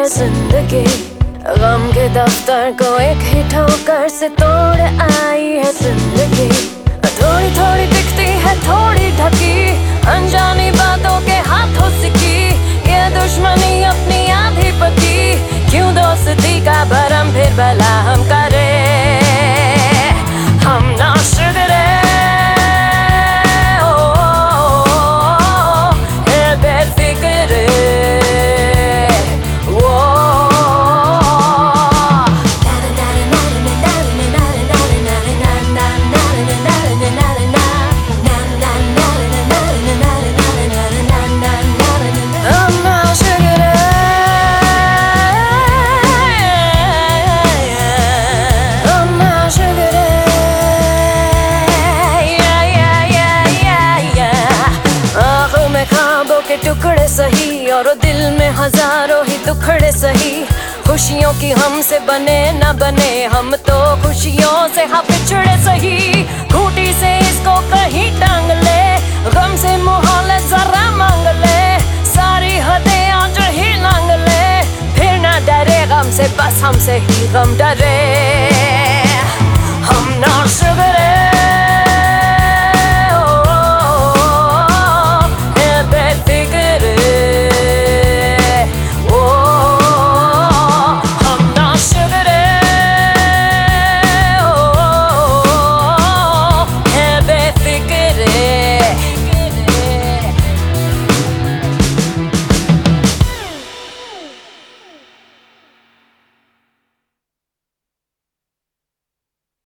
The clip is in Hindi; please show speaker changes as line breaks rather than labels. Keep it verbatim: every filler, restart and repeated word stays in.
जिंदगी। गम के दफ्तर को एक ही ठोकर से तोड़ आई है जिंदगी। थोड़ी थोड़ी दिखती है थोड़ी ढकी, अनजानी बातों के हाथों सिकी। ये दुश्मनी अपनी आधी पकी, क्यों दोस्ती का भरम फिर भला हम करे। हम ना शुगरे के टुकड़े सही और दिल में हजारों ही टुकड़े सही। खुशियों की हमसे बने न बने, हम तो खुशियों से हाँ पिछड़े सही। खूंटी से इसको कहीं टांग ले, गम से मोहल्ले जरा मांग ले। सारी हदें आज ही लांग ले, फिर ना डरे गम से, बस हमसे ही गम डरे।